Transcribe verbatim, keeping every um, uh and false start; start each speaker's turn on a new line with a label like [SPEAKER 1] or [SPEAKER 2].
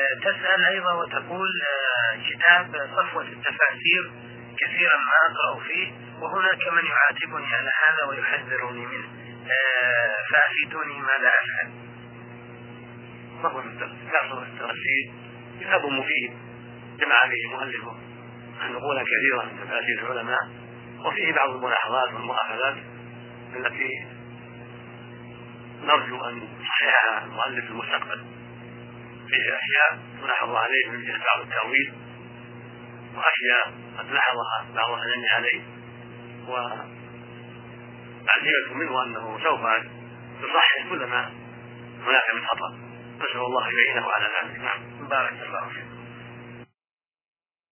[SPEAKER 1] تسأل أيضا وتقول كتاب صفوة التفاسير كثيرا ما أقرأ فيه، وهناك من يعاتبني على هذا ويحذرني منه، فأفيدوني ماذا أفعل؟
[SPEAKER 2] صفوة التفاسير كتاب مفيد جمع عليه مؤلفه نقولا كثيرة من تفاسير العلماء، وفيه بعض الملاحظات والمؤاخذات التي نرجو أن يصححها المؤلف في المستقبل. فيه أشياء تلاحظ عليه من جهة بعض التأويل، وأشياء قد لاحظها بعض أهل العلم عليه، والعزيمة منه أنه سوف يصحح كل ما هناك من خطأ. نسأل الله أن يعينه على ذلك. نعم.
[SPEAKER 1] بارك الله فيك.